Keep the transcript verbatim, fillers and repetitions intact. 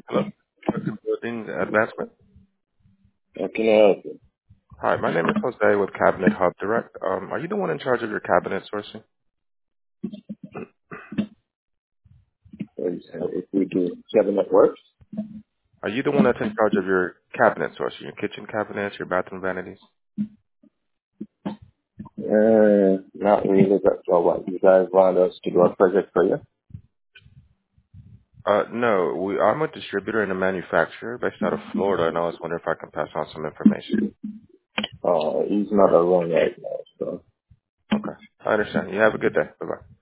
Hello. Building Advancement. How can I help you? Hi, my name is Jose with Cabinet Hub Direct. Um, are you the one in charge of your cabinet sourcing? And so if we do cabinet works, Are you the one that's in charge of your cabinet sourcing, your kitchen cabinets, your bathroom vanities? uh, not really, but so what? You guys want us to do a project for you? Uh, no, we, I'm a distributor and a manufacturer based out of Florida, and I was wondering if I can pass on some information. Uh, he's not around right now, so. Okay, I understand. You have a good day. Bye bye.